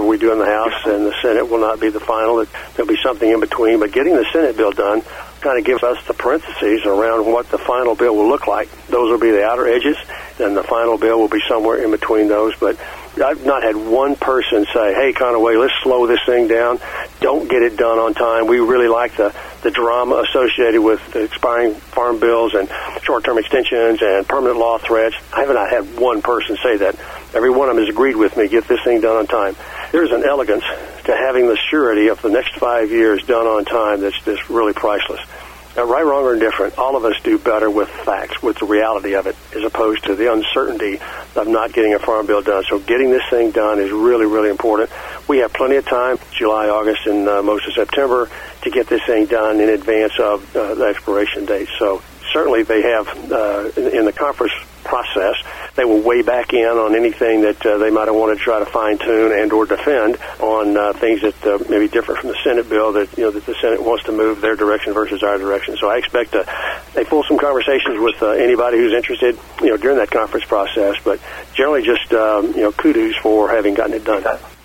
we do in the House, and the Senate will not be the final. There'll be something in between. But getting the Senate bill done kind of gives us the parentheses around what the final bill will look like. Those will be the outer edges, and the final bill will be somewhere in between those. But I've not had one person say, hey, Conaway, let's slow this thing down. Don't get it done on time. We really like the drama associated with the expiring farm bills and short-term extensions and permanent law threats. I have not had one person say that. Every one of them has agreed with me, get this thing done on time. There's an elegance to having the surety of the next 5 years done on time that's really priceless. Right, wrong, or indifferent, all of us do better with facts, with the reality of it, as opposed to the uncertainty of not getting a farm bill done. So getting this thing done is really, really important. We have plenty of time, July, August, and most of September, to get this thing done in advance of the expiration date. So certainly they have, in the conference process, they will weigh back in on anything that they might have wanted to try to fine-tune and or defend on things that may be different from the Senate bill that the Senate wants to move their direction versus our direction. So I expect a fulsome conversations with anybody who's interested, during that conference process. But generally, just kudos for having gotten it done.